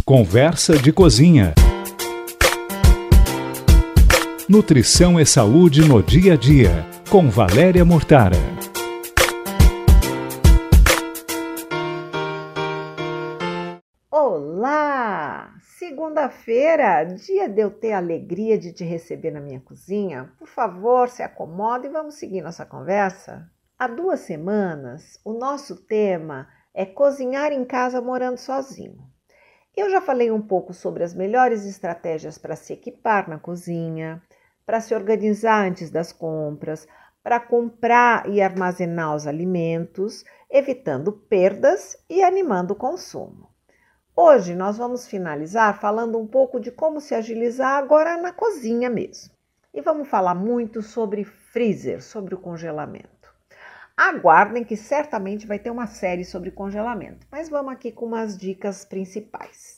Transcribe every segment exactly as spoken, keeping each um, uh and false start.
Conversa de Cozinha. Nutrição e saúde no dia a dia, com Valéria Mortara. Olá! Segunda-feira, dia de eu ter a alegria de te receber na minha cozinha. Por favor, se acomoda e vamos seguir nossa conversa. Há duas semanas, o nosso tema é cozinhar em casa morando sozinho. Eu já falei um pouco sobre as melhores estratégias para se equipar na cozinha, para se organizar antes das compras, para comprar e armazenar os alimentos, evitando perdas e animando o consumo. Hoje nós vamos finalizar falando um pouco de como se agilizar agora na cozinha mesmo. E vamos falar muito sobre freezer, sobre o congelamento. Aguardem que certamente vai ter uma série sobre congelamento, mas vamos aqui com umas dicas principais.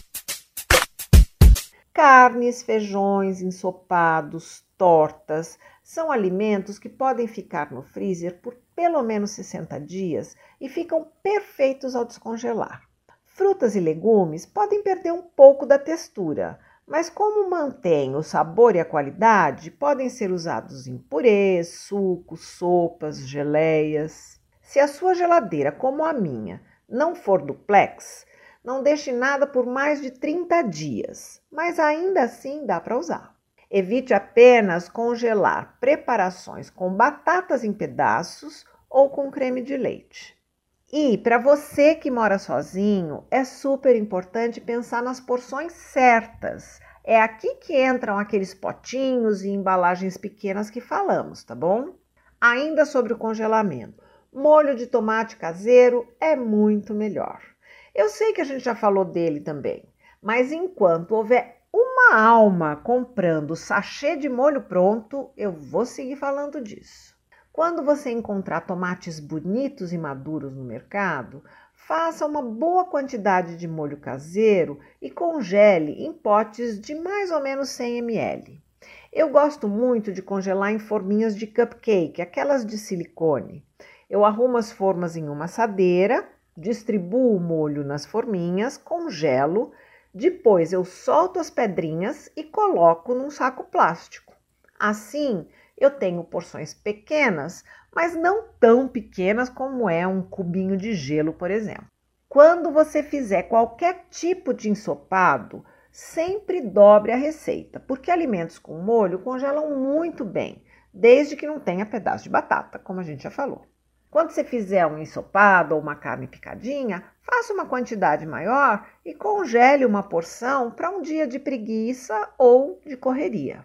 Carnes, feijões, ensopados, tortas, são alimentos que podem ficar no freezer por pelo menos sessenta dias e ficam perfeitos ao descongelar. Frutas e legumes podem perder um pouco da textura, mas como mantêm o sabor e a qualidade, podem ser usados em purês, sucos, sopas, geleias. Se a sua geladeira, como a minha, não for duplex, não deixe nada por mais de trinta dias, mas ainda assim dá para usar. Evite apenas congelar preparações com batatas em pedaços ou com creme de leite. E para você que mora sozinho, é super importante pensar nas porções certas. É aqui que entram aqueles potinhos e embalagens pequenas que falamos, tá bom? Ainda sobre o congelamento, molho de tomate caseiro é muito melhor. Eu sei que a gente já falou dele também, mas enquanto houver uma alma comprando sachê de molho pronto, eu vou seguir falando disso. Quando você encontrar tomates bonitos e maduros no mercado, faça uma boa quantidade de molho caseiro e congele em potes de mais ou menos cem mililitros. Eu gosto muito de congelar em forminhas de cupcake, aquelas de silicone. Eu arrumo as formas em uma assadeira, distribuo o molho nas forminhas, congelo, depois eu solto as pedrinhas e coloco num saco plástico. Assim, eu tenho porções pequenas, mas não tão pequenas como é um cubinho de gelo, por exemplo. Quando você fizer qualquer tipo de ensopado, sempre dobre a receita, porque alimentos com molho congelam muito bem, desde que não tenha pedaço de batata, como a gente já falou. Quando você fizer um ensopado ou uma carne picadinha, faça uma quantidade maior e congele uma porção para um dia de preguiça ou de correria.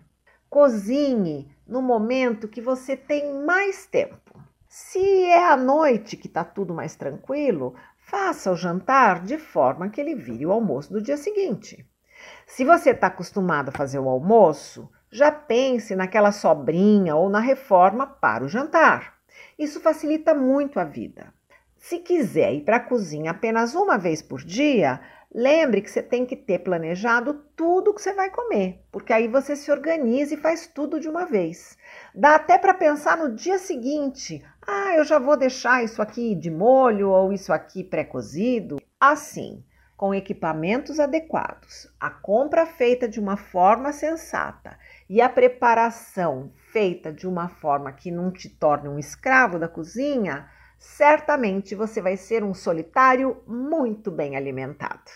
Cozinhe no momento que você tem mais tempo. Se é à noite que está tudo mais tranquilo, faça o jantar de forma que ele vire o almoço do dia seguinte. Se você está acostumado a fazer o almoço, já pense naquela sobrinha ou na reforma para o jantar. Isso facilita muito a vida. Se quiser ir para a cozinha apenas uma vez por dia, lembre que você tem que ter planejado tudo que você vai comer, porque aí você se organiza e faz tudo de uma vez. Dá até para pensar no dia seguinte, ah, eu já vou deixar isso aqui de molho ou isso aqui pré-cozido. Assim, com equipamentos adequados, a compra feita de uma forma sensata e a preparação feita de uma forma que não te torne um escravo da cozinha, certamente você vai ser um solitário muito bem alimentado.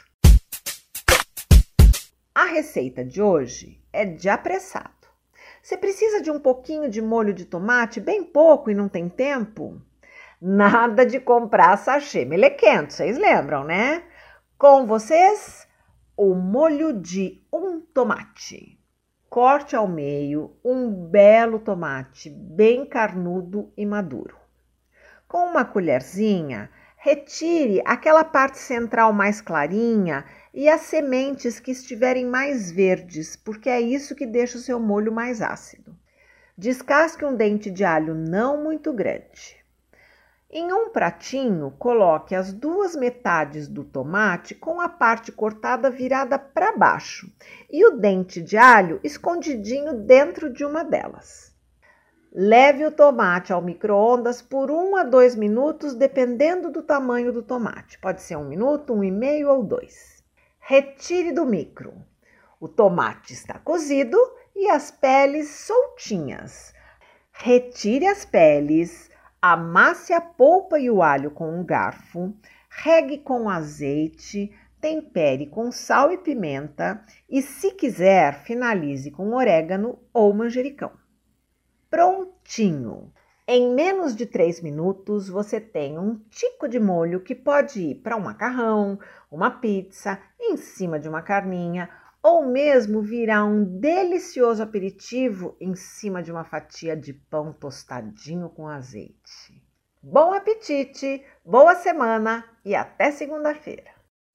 A receita de hoje é de apressado. Você precisa de um pouquinho de molho de tomate, bem pouco e não tem tempo? Nada de comprar sachê melequento, vocês lembram, né? Com vocês, o molho de um tomate. Corte ao meio um belo tomate bem carnudo e maduro. Com uma colherzinha, retire aquela parte central mais clarinha e as sementes que estiverem mais verdes, porque é isso que deixa o seu molho mais ácido. Descasque um dente de alho não muito grande. Em um pratinho, coloque as duas metades do tomate com a parte cortada virada para baixo e o dente de alho escondidinho dentro de uma delas. Leve o tomate ao micro-ondas por um a dois minutos, dependendo do tamanho do tomate. Pode ser um minuto, um e meio ou dois. Retire do micro. O tomate está cozido e as peles soltinhas. Retire as peles, amasse a polpa e o alho com um garfo, regue com azeite, tempere com sal e pimenta e, se quiser, finalize com orégano ou manjericão. Prontinho! Em menos de três minutos, você tem um tico de molho que pode ir para um macarrão, uma pizza, em cima de uma carninha, ou mesmo virar um delicioso aperitivo em cima de uma fatia de pão tostadinho com azeite. Bom apetite, boa semana e até segunda-feira!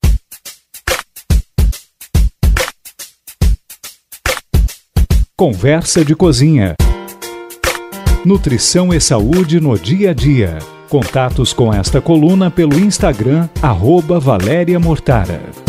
Conversa de Cozinha. Nutrição e saúde no dia a dia. Contatos com esta coluna pelo Instagram, arroba Valéria Mortara.